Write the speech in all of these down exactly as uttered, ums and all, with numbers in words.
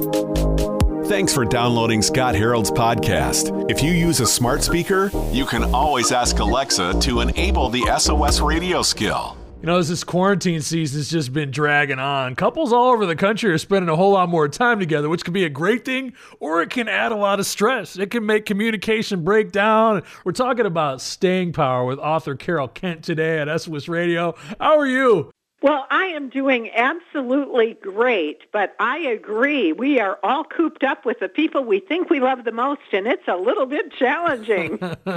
Thanks for downloading Scott Harold's podcast. If you use a smart speaker, you can always ask Alexa to enable the S O S radio skill. You know, as this quarantine season's just been dragging on, couples all over the country are spending a whole lot more time together, which can be a great thing, or it can add a lot of stress. It can make communication break down. We're talking about staying power with author Carol Kent today at S O S Radio. How are you? Well, I am doing absolutely great, but I agree. We are all cooped up with the people we think we love the most, and it's a little bit challenging.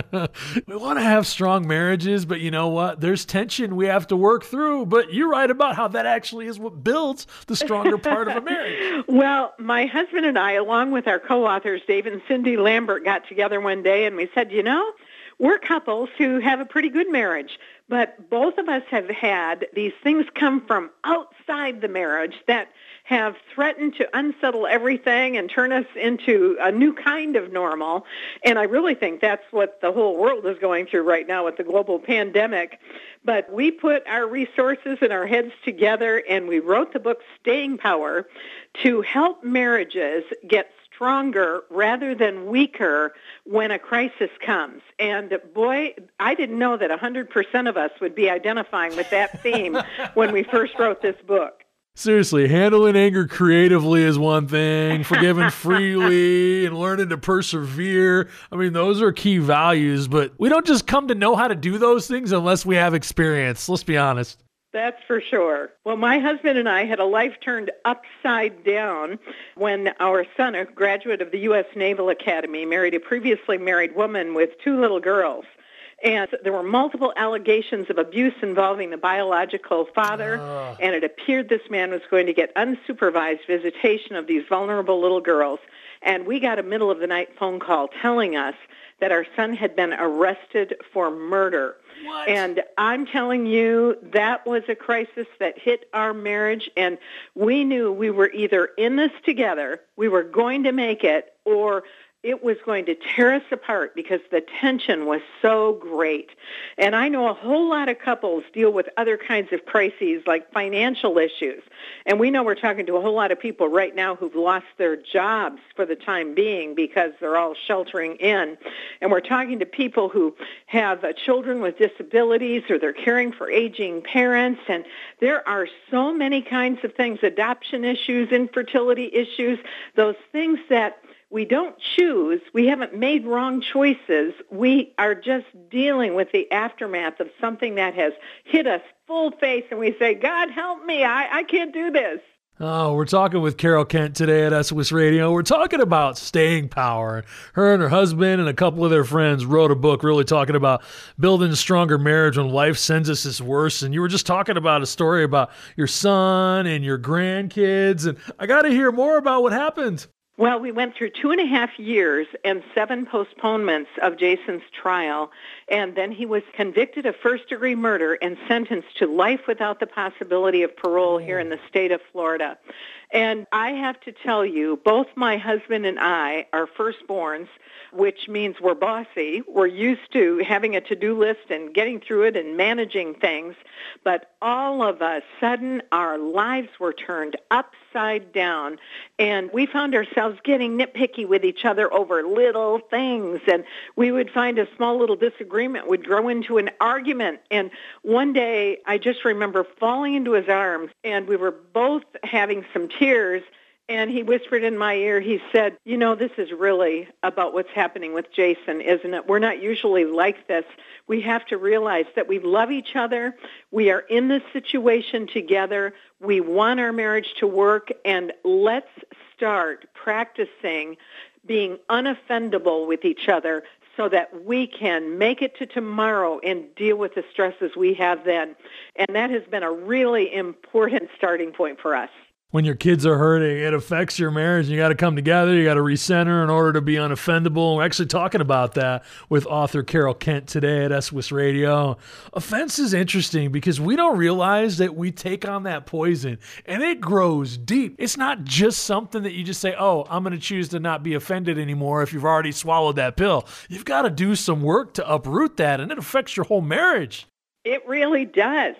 We want to have strong marriages, but you know what? There's tension we have to work through, but you're right about how that actually is what builds the stronger part of a marriage. Well, my husband and I, along with our co-authors, Dave and Cindy Lambert, got together one day, and we said, you know, we're couples who have a pretty good marriage, but both of us have had these things come from outside the marriage that have threatened to unsettle everything and turn us into a new kind of normal. And I really think that's what the whole world is going through right now with the global pandemic. But we put our resources and our heads together, and we wrote the book Staying Power to help marriages get stronger rather than weaker when a crisis comes. And boy, I didn't know that one hundred percent of us would be identifying with that theme when we first wrote this book. Seriously, handling anger creatively is one thing, forgiving freely and learning to persevere. I mean, those are key values, but we don't just come to know how to do those things unless we have experience. Let's be honest. That's for sure. Well, my husband and I had a life turned upside down when our son, a graduate of the U S Naval Academy, married a previously married woman with two little girls. And there were multiple allegations of abuse involving the biological father, uh. and it appeared this man was going to get unsupervised visitation of these vulnerable little girls. And we got a middle-of-the-night phone call telling us that our son had been arrested for murder. What? And I'm telling you, that was a crisis that hit our marriage, and we knew we were either in this together, we were going to make it, or it was going to tear us apart because the tension was so great. And I know a whole lot of couples deal with other kinds of crises like financial issues. And we know we're talking to a whole lot of people right now who've lost their jobs for the time being because they're all sheltering in. And we're talking to people who have uh, children with disabilities, or they're caring for aging parents. And there are so many kinds of things, adoption issues, infertility issues, those things that we don't choose. We haven't made wrong choices. We are just dealing with the aftermath of something that has hit us full face, and we say, God, help me. I, I can't do this. Oh, we're talking with Carol Kent today at S O S Radio. We're talking about staying power. Her and her husband and a couple of their friends wrote a book really talking about building a stronger marriage when life sends us its worst. And you were just talking about a story about your son and your grandkids. And I got to hear more about what happened. Well, we went through two and a half years and seven postponements of Jason's trial, and then he was convicted of first-degree murder and sentenced to life without the possibility of parole here in the state of Florida. And I have to tell you, both my husband and I are firstborns, which means we're bossy. We're used to having a to-do list and getting through it and managing things. But all of a sudden, our lives were turned upside down, and we found ourselves getting nitpicky with each other over little things. And we would find a small little disagreement would grow into an argument. And one day, I just remember falling into his arms, and we were both having some tears. And he whispered in my ear, he said, you know, this is really about what's happening with Jason, isn't it? We're not usually like this. We have to realize that we love each other. We are in this situation together. We want our marriage to work. And let's start practicing being unoffendable with each other so that we can make it to tomorrow and deal with the stresses we have then. And that has been a really important starting point for us. When your kids are hurting, it affects your marriage. You got to come together. You got to recenter in order to be unoffendable. We're actually talking about that with author Carol Kent today at S O S Radio. Offense is interesting because we don't realize that we take on that poison and it grows deep. It's not just something that you just say, oh, I'm going to choose to not be offended anymore if you've already swallowed that pill. You've got to do some work to uproot that, and it affects your whole marriage. It really does.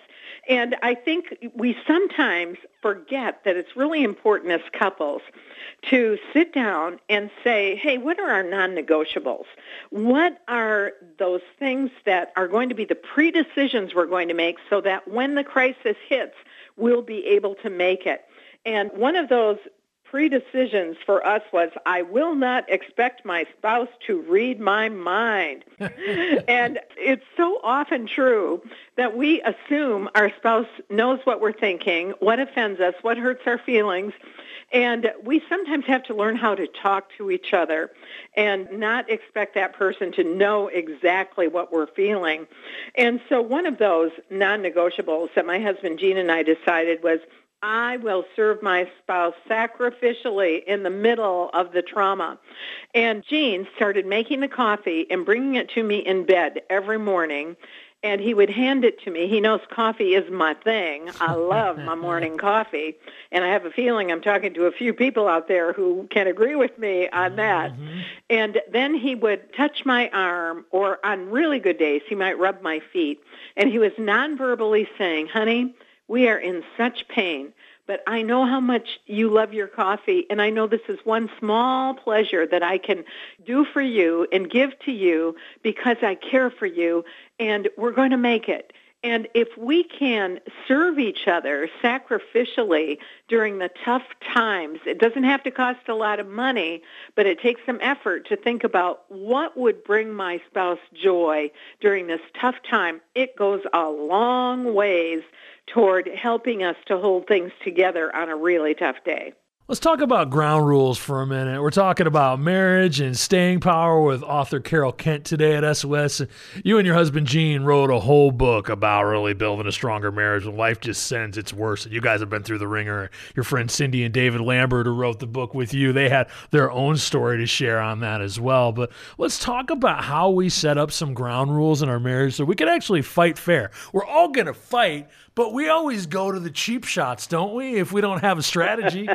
And I think we sometimes forget that it's really important as couples to sit down and say, hey, what are our non-negotiables? What are those things that are going to be the pre-decisions we're going to make so that when the crisis hits, we'll be able to make it? And one of those pre-decisions for us was, I will not expect my spouse to read my mind. And it's so often true that we assume our spouse knows what we're thinking, what offends us, what hurts our feelings, and we sometimes have to learn how to talk to each other and not expect that person to know exactly what we're feeling. And so one of those non-negotiables that my husband Gene and I decided was, I will serve my spouse sacrificially in the middle of the trauma. And Gene started making the coffee and bringing it to me in bed every morning, and he would hand it to me. He knows coffee is my thing. I love my morning coffee, and I have a feeling I'm talking to a few people out there who can agree with me on that. Mm-hmm. And then he would touch my arm, or on really good days, he might rub my feet, and he was non-verbally saying, honey, we are in such pain, but I know how much you love your coffee, and I know this is one small pleasure that I can do for you and give to you because I care for you, and we're going to make it. And if we can serve each other sacrificially during the tough times, it doesn't have to cost a lot of money, but it takes some effort to think about what would bring my spouse joy during this tough time. It goes a long ways toward helping us to hold things together on a really tough day. Let's talk about ground rules for a minute. We're talking about marriage and staying power with author Carol Kent today at S O S. You and your husband Gene wrote a whole book about really building a stronger marriage when life just sends its worst. And you guys have been through the ringer. Your friend Cindy and David Lambert, who wrote the book with you, they had their own story to share on that as well. But let's talk about how we set up some ground rules in our marriage so we can actually fight fair. We're all going to fight, but we always go to the cheap shots, don't we, if we don't have a strategy?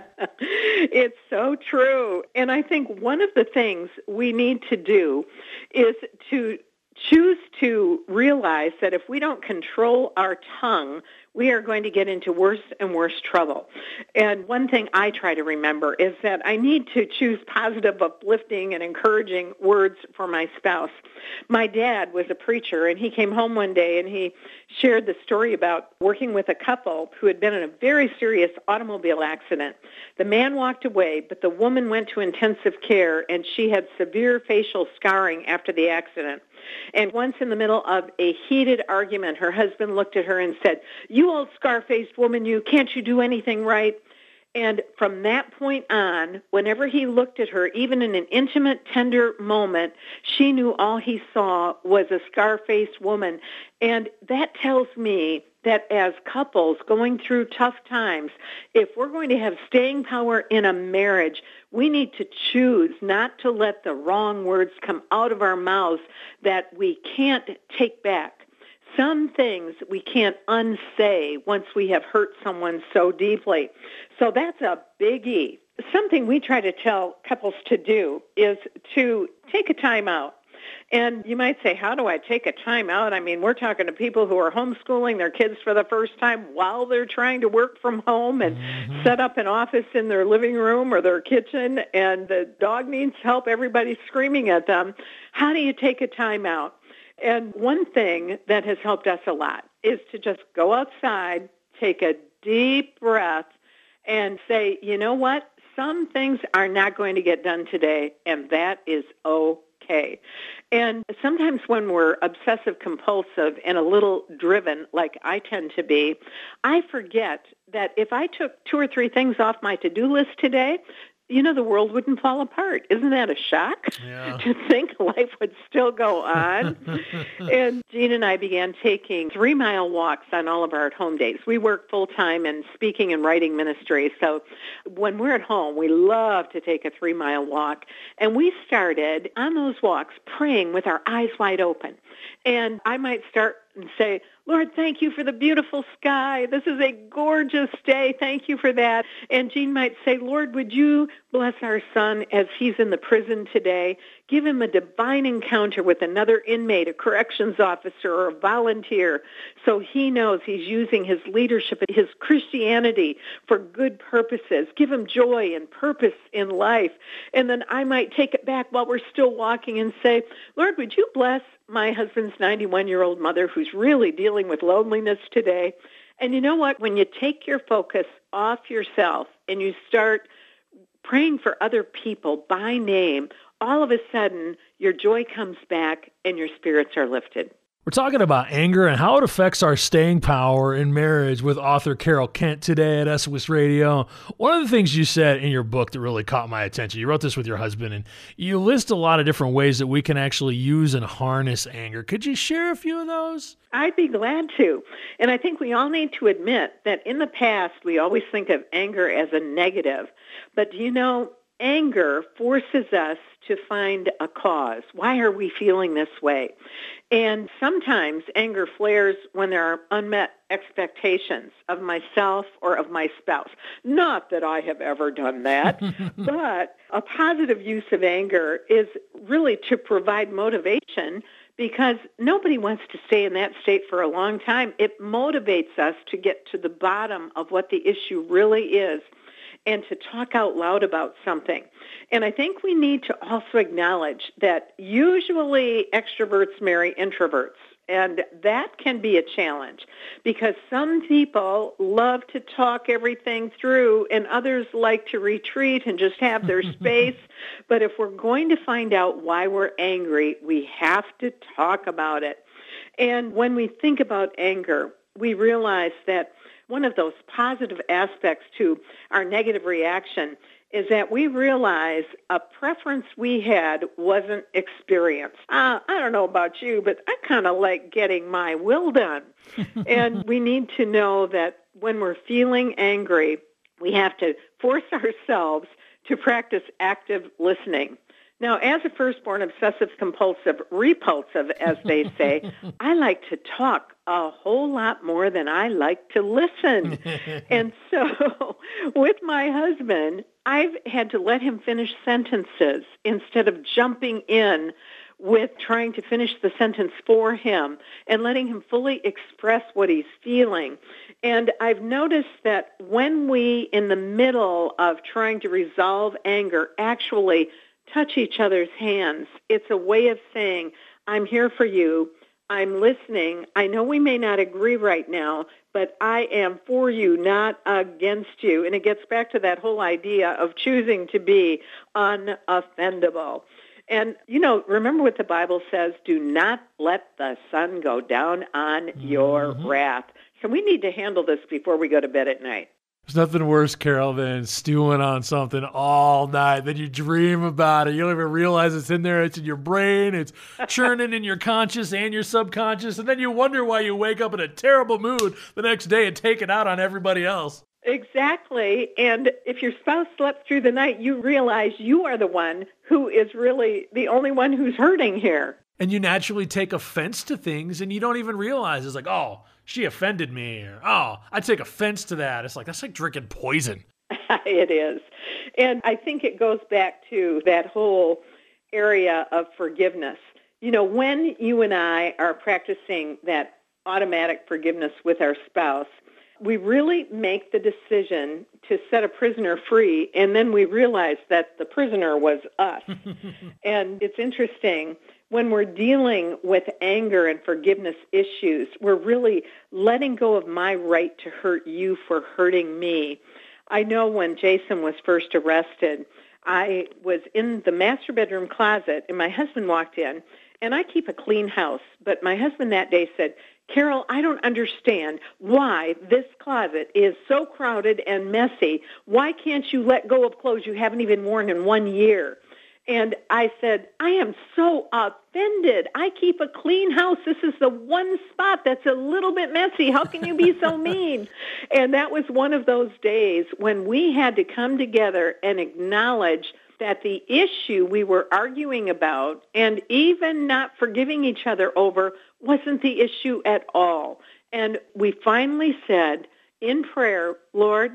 It's so true. And I think one of the things we need to do is to choose to realize that if we don't control our tongue, we are going to get into worse and worse trouble. And one thing I try to remember is that I need to choose positive, uplifting, and encouraging words for my spouse. My dad was a preacher, and he came home one day and he shared the story about working with a couple who had been in a very serious automobile accident. The man walked away, but the woman went to intensive care, and she had severe facial scarring after the accident. And once in the middle of a heated argument, her husband looked at her and said, "You old scar-faced woman, you, can't you do anything right?" And from that point on, whenever he looked at her, even in an intimate, tender moment, she knew all he saw was a scar-faced woman. And that tells me that as couples going through tough times, if we're going to have staying power in a marriage, we need to choose not to let the wrong words come out of our mouths that we can't take back. Some things we can't unsay once we have hurt someone so deeply. So that's a biggie. Something we try to tell couples to do is to take a time out. And you might say, how do I take a time out? I mean, we're talking to people who are homeschooling their kids for the first time while they're trying to work from home and mm-hmm. set up an office in their living room or their kitchen, and the dog needs help. Everybody's screaming at them. How do you take a time out? And one thing that has helped us a lot is to just go outside, take a deep breath, and say, you know what? Some things are not going to get done today, and that is okay. And sometimes when we're obsessive compulsive and a little driven, like I tend to be, I forget that if I took two or three things off my to-do list today, you know, the world wouldn't fall apart. Isn't that a shock? Yeah. To think life would still go on? And Gene and I began taking three-mile walks on all of our at-home days. We work full-time in speaking and writing ministry, so when we're at home, we love to take a three-mile walk. And we started on those walks praying with our eyes wide open. And I might start and say, Lord, thank you for the beautiful sky. This is a gorgeous day. Thank you for that. And Gene might say, Lord, would you Bless our son as he's in the prison today. Give him a divine encounter with another inmate, a corrections officer, or a volunteer, so he knows he's using his leadership and his Christianity for good purposes. Give him joy and purpose in life. And then I might take it back while we're still walking and say, Lord, would you bless my husband's ninety-one-year-old mother who's really dealing with loneliness today? And you know what? When you take your focus off yourself and you start praying for other people by name, all of a sudden your joy comes back and your spirits are lifted. We're talking about anger and how it affects our staying power in marriage with author Carol Kent today at S O S Radio. One of the things you said in your book that really caught my attention, you wrote this with your husband, and you list a lot of different ways that we can actually use and harness anger. Could you share a few of those? I'd be glad to. And I think we all need to admit that in the past, we always think of anger as a negative. But do you know, anger forces us to find a cause. Why are we feeling this way? And sometimes anger flares when there are unmet expectations of myself or of my spouse. Not that I have ever done that, but a positive use of anger is really to provide motivation, because nobody wants to stay in that state for a long time. It motivates us to get to the bottom of what the issue really is and to talk out loud about something. And I think we need to also acknowledge that usually extroverts marry introverts, and that can be a challenge because some people love to talk everything through and others like to retreat and just have their space. But if we're going to find out why we're angry, we have to talk about it. And when we think about anger, we realize that one of those positive aspects to our negative reaction is that we realize a preference we had wasn't experienced. Uh, I don't know about you, but I kind of like getting my will done. And we need to know that when we're feeling angry, we have to force ourselves to practice active listening. Now, as a firstborn obsessive-compulsive repulsive, as they say, I like to talk a whole lot more than I like to listen. And so with my husband, I've had to let him finish sentences instead of jumping in with trying to finish the sentence for him and letting him fully express what he's feeling. And I've noticed that when we, in the middle of trying to resolve anger, actually touch each other's hands, it's a way of saying, I'm here for you. I'm listening. I know we may not agree right now, but I am for you, not against you. And it gets back to that whole idea of choosing to be unoffendable. And, you know, remember what the Bible says, do not let the sun go down on your mm-hmm. wrath. So we need to handle this before we go to bed at night. There's nothing worse, Carol, than stewing on something all night. Then you dream about it. You don't even realize it's in there. It's in your brain. It's churning in your conscious and your subconscious. And then you wonder why you wake up in a terrible mood the next day and take it out on everybody else. Exactly. And if your spouse slept through the night, you realize you are the one who is really the only one who's hurting here. And you naturally take offense to things and you don't even realize. It's like, oh, she offended me, or, oh, I take offense to that. It's like, that's like drinking poison. It is. And I think it goes back to that whole area of forgiveness. You know, when you and I are practicing that automatic forgiveness with our spouse, we really make the decision to set a prisoner free, and then we realize that the prisoner was us. And it's interesting, when we're dealing with anger and forgiveness issues, we're really letting go of my right to hurt you for hurting me. I know when Jason was first arrested, I was in the master bedroom closet, and my husband walked in, and I keep a clean house. But my husband that day said, Carol, I don't understand why this closet is so crowded and messy. Why can't you let go of clothes you haven't even worn in one year? And I said, I am so offended. I keep a clean house. This is the one spot that's a little bit messy. How can you be so mean? And that was one of those days when we had to come together and acknowledge that the issue we were arguing about and even not forgiving each other over wasn't the issue at all. And we finally said in prayer, Lord,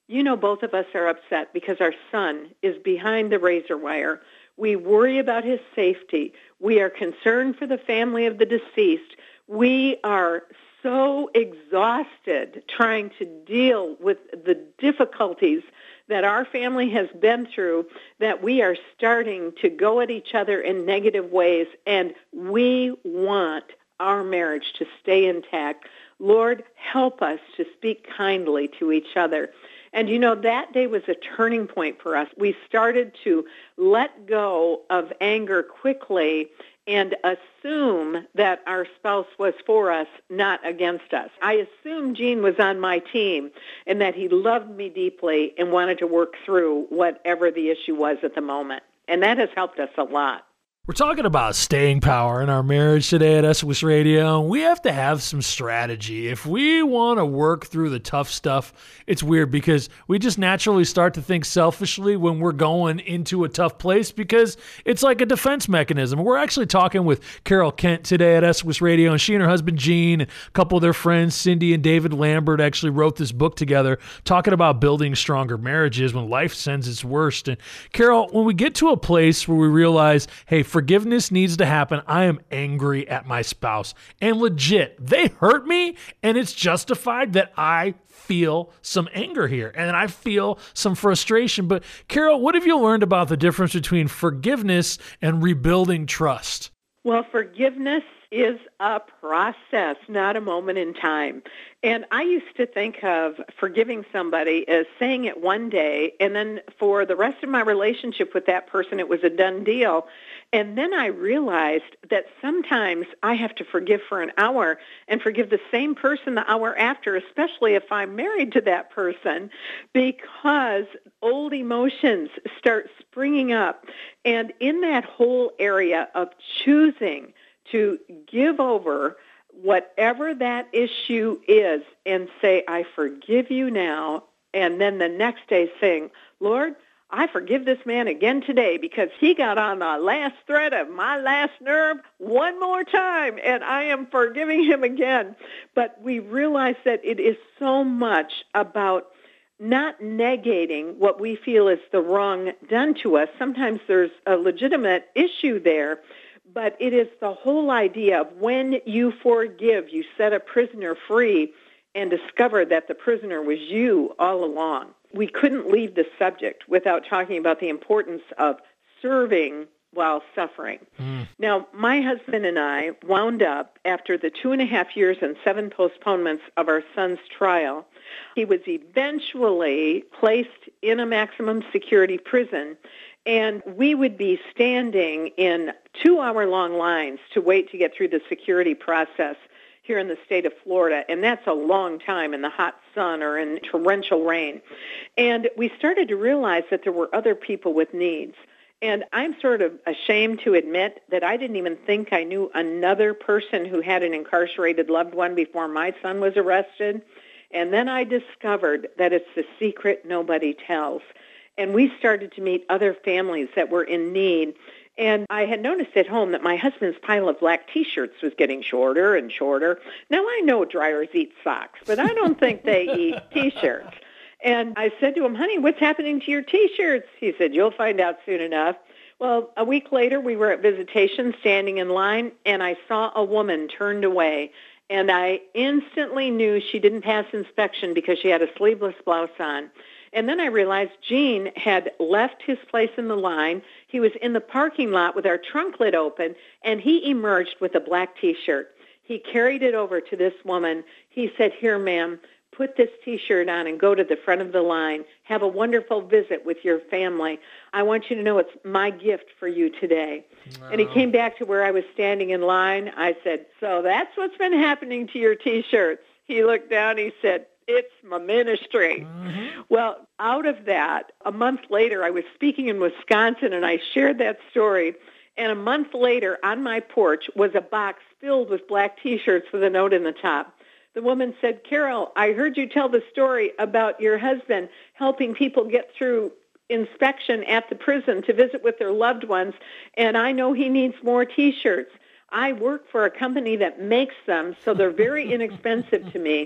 You know, both of us are upset because our son is behind the razor wire. We worry about his safety. We are concerned for the family of the deceased. We are so exhausted trying to deal with the difficulties that our family has been through that we are starting to go at each other in negative ways, and we want our marriage to stay intact. Lord, help us to speak kindly to each other. And, you know, that day was a turning point for us. We started to let go of anger quickly and assume that our spouse was for us, not against us. I assumed Gene was on my team and that he loved me deeply and wanted to work through whatever the issue was at the moment. And that has helped us a lot. We're talking about staying power in our marriage today at S W S Radio. We have to have some strategy. If we want to work through the tough stuff, it's weird because we just naturally start to think selfishly when we're going into a tough place because it's like a defense mechanism. We're actually talking with Carol Kent today at S W S Radio, and she and her husband Gene, a couple of their friends, Cindy and David Lambert, actually wrote this book together talking about building stronger marriages when life sends its worst. And Carol, when we get to a place where we realize, hey, forgiveness needs to happen. I am angry at my spouse. And legit, they hurt me, and it's justified that I feel some anger here, and I feel some frustration. But Carol, what have you learned about the difference between forgiveness and rebuilding trust? Well, forgiveness is a process, not a moment in time. And I used to think of forgiving somebody as saying it one day, and then for the rest of my relationship with that person, it was a done deal. And then I realized that sometimes I have to forgive for an hour and forgive the same person the hour after, especially if I'm married to that person, because old emotions start springing up. And in that whole area of choosing to give over whatever that issue is and say, I forgive you now, and then the next day saying, Lord, I forgive this man again today because he got on the last thread of my last nerve one more time, and I am forgiving him again. But we realize that it is so much about not negating what we feel is the wrong done to us. Sometimes there's a legitimate issue there, but it is the whole idea of when you forgive, you set a prisoner free and discover that the prisoner was you all along. We couldn't leave the subject without talking about the importance of serving while suffering. Mm. Now, my husband and I wound up, after the two and a half years and seven postponements of our son's trial, he was eventually placed in a maximum security prison, and we would be standing in two-hour-long lines to wait to get through the security process here in the state of Florida, and that's a long time in the hot sun or in torrential rain. And we started to realize that there were other people with needs. And I'm sort of ashamed to admit that I didn't even think I knew another person who had an incarcerated loved one before my son was arrested. And then I discovered that it's the secret nobody tells. And we started to meet other families that were in need. And I had noticed at home that my husband's pile of black T-shirts was getting shorter and shorter. Now, I know dryers eat socks, but I don't think they eat T-shirts. And I said to him, honey, what's happening to your T-shirts? He said, you'll find out soon enough. Well, a week later, we were at visitation, standing in line, and I saw a woman turned away. And I instantly knew she didn't pass inspection because she had a sleeveless blouse on. And then I realized Gene had left his place in the line. He was in the parking lot with our trunk lid open, and he emerged with a black T-shirt. He carried it over to this woman. He said, here, ma'am, put this T-shirt on and go to the front of the line. Have a wonderful visit with your family. I want you to know it's my gift for you today. Wow. And he came back to where I was standing in line. I said, so that's what's been happening to your T-shirts. He looked down. He said, it's my ministry. Mm-hmm. Well, out of that, a month later, I was speaking in Wisconsin, and I shared that story. And a month later, on my porch, was a box filled with black T-shirts with a note in the top. The woman said, Carol, I heard you tell the story about your husband helping people get through inspection at the prison to visit with their loved ones, and I know he needs more T-shirts. I work for a company that makes them, so they're very inexpensive to me.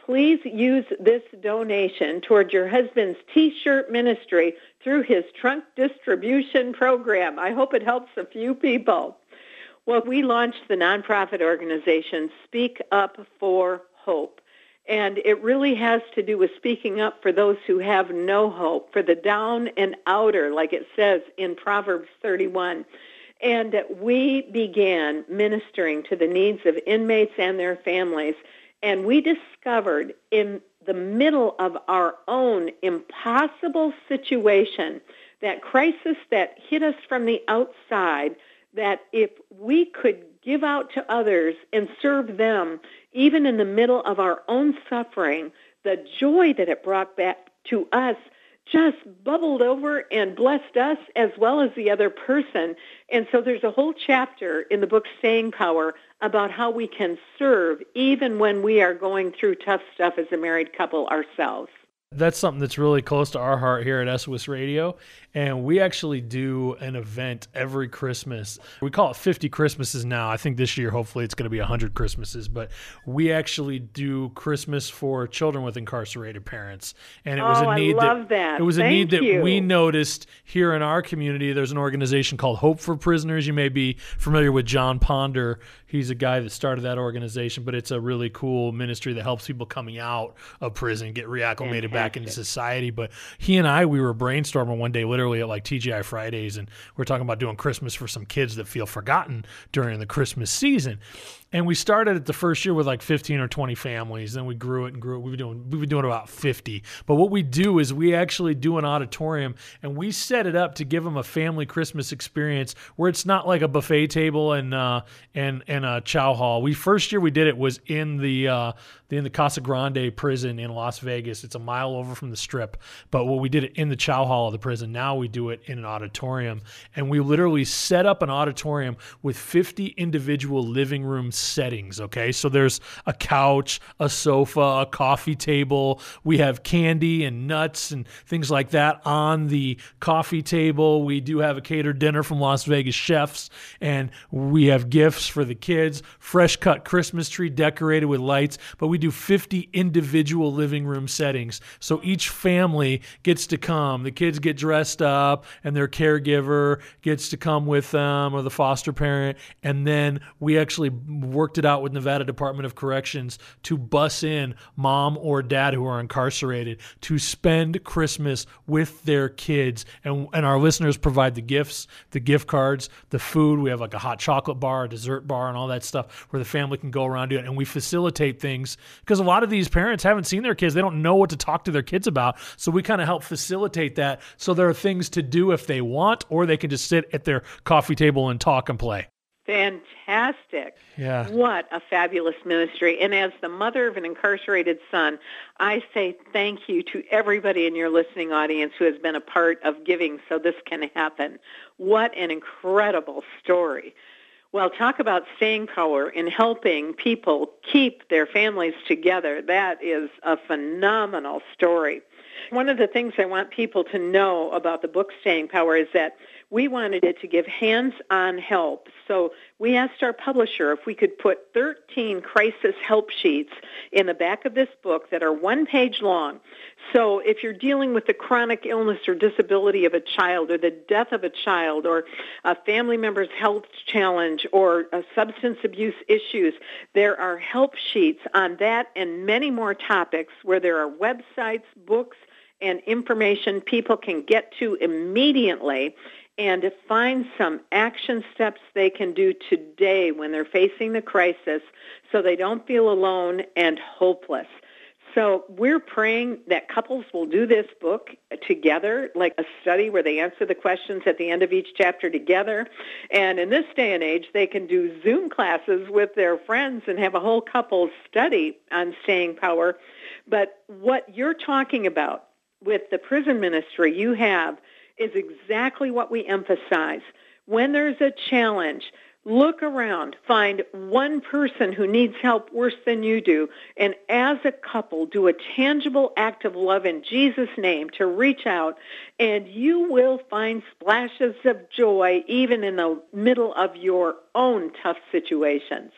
please use this donation toward your husband's T-shirt ministry through his trunk distribution program. I hope it helps a few people. Well, we launched the nonprofit organization Speak Up for Hope. And it really has to do with speaking up for those who have no hope, for the down and outer, like it says in Proverbs thirty-one. And we began ministering to the needs of inmates and their families. And we discovered in the middle of our own impossible situation, that crisis that hit us from the outside, that if we could give out to others and serve them, even in the middle of our own suffering, the joy that it brought back to us just bubbled over and blessed us as well as the other person. And so there's a whole chapter in the book Staying Power about how we can serve even when we are going through tough stuff as a married couple ourselves. That's something that's really close to our heart here at S O S Radio, and we actually do an event every Christmas. We call it fifty Christmases now. I think this year, hopefully, it's going to be one hundred Christmases, but we actually do Christmas for children with incarcerated parents, and it was oh, a need I love that, that. it was Thank a need that you. we noticed here in our community. There's an organization called Hope for Prisoners. You may be familiar with John Ponder. He's a guy that started that organization, but it's a really cool ministry that helps people coming out of prison get reacclimated Fantastic. back into society. But he and I, we were brainstorming one day, literally at like T G I Fridays, and we're talking about doing Christmas for some kids that feel forgotten during the Christmas season. And we started it the first year with like fifteen or twenty families. Then we grew it and grew it. We've been doing, we've been doing about fifty. But what we do is we actually do an auditorium, and we set it up to give them a family Christmas experience where it's not like a buffet table and uh, and and a chow hall. We first year we did it was in the uh, in the Casa Grande prison in Las Vegas. It's a mile over from the Strip. But what we did it in the chow hall of the prison. Now we do it in an auditorium, and we literally set up an auditorium with fifty individual living room settings. Okay, so there's a couch, a sofa, a coffee table. We have candy and nuts and things like that on the coffee table. We do have a catered dinner from Las Vegas chefs, and we have gifts for the kids, fresh cut Christmas tree decorated with lights. But we do fifty individual living room settings, so each family gets to come. The kids get dressed up, and their caregiver gets to come with them, or the foster parent. And then we actually worked it out with Nevada Department of Corrections to bus in mom or dad who are incarcerated to spend Christmas with their kids. And, and our listeners provide the gifts, the gift cards, the food. We have like a hot chocolate bar, a dessert bar, and all that stuff where the family can go around do it. And we facilitate things because a lot of these parents haven't seen their kids. They don't know what to talk to their kids about. So we kind of help facilitate that. So there are things to do if they want, or they can just sit at their coffee table and talk and play. Fantastic. Yeah. What a fabulous ministry. And as the mother of an incarcerated son, I say thank you to everybody in your listening audience who has been a part of giving so this can happen. What an incredible story. Well, talk about staying power in helping people keep their families together. That is a phenomenal story. One of the things I want people to know about the book Staying Power is that we wanted it to give hands-on help. So we asked our publisher if we could put thirteen crisis help sheets in the back of this book that are one page long. So if you're dealing with the chronic illness or disability of a child, or the death of a child, or a family member's health challenge, or uh, substance abuse issues, there are help sheets on that and many more topics where there are websites, books, and information people can get to immediately and to find some action steps they can do today when they're facing the crisis so they don't feel alone and hopeless. So we're praying that couples will do this book together, like a study where they answer the questions at the end of each chapter together. And in this day and age, they can do Zoom classes with their friends and have a whole couples study on staying power. But what you're talking about with the prison ministry you have is exactly what we emphasize. When there's a challenge, look around, find one person who needs help worse than you do, and as a couple, do a tangible act of love in Jesus' name to reach out, and you will find splashes of joy even in the middle of your own tough situations.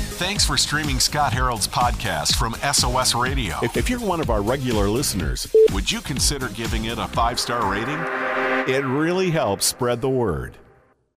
Thanks for streaming Scott Harold's podcast from S O S Radio. If, if you're one of our regular listeners, would you consider giving it a five-star rating? It really helps spread the word.